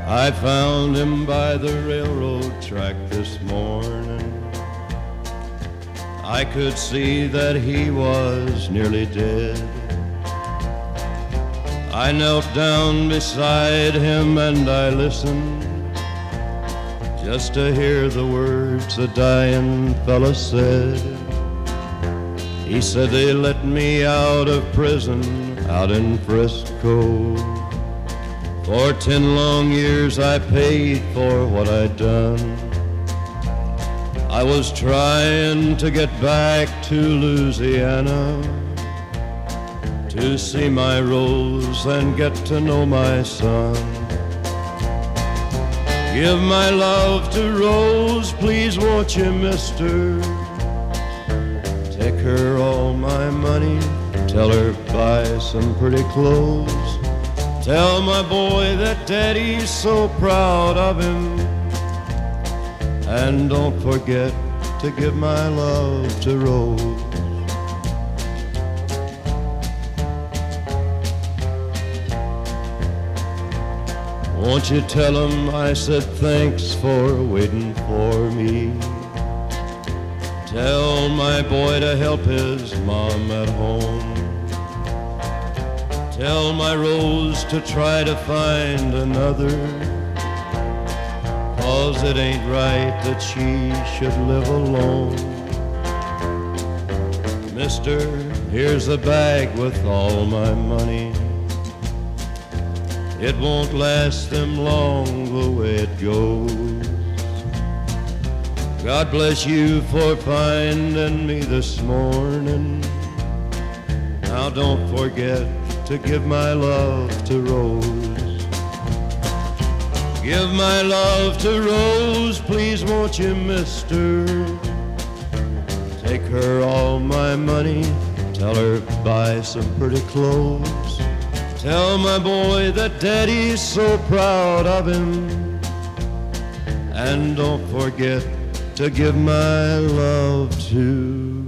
I found him by the railroad track this morning. I could see that he was nearly dead. I knelt down beside him and I listened just to hear the words a dying fella said. He said they let me out of prison out in Frisco. For 10 long years I paid for what I'd done. I was trying to get back to Louisiana to see my Rose and get to know my son. Give my love to Rose, please won't you, mister? Take her all my money, tell her buy some pretty clothes. Tell my boy that Daddy's so proud of him. And don't forget to give my love to Rose. Won't you tell him I said thanks for waiting for me? Tell my boy to help his mom at home. Tell my Rose to try to find another, 'cause it ain't right that she should live alone. Mister, here's a bag with all my money. It won't last them long the way it goes. God bless you for finding me this morning. Now don't forget to give my love to Rose. Give my love to Rose, please won't you, mister? Take her all my money, tell her buy some pretty clothes. Tell my boy that Daddy's so proud of him. And don't forget to give my love to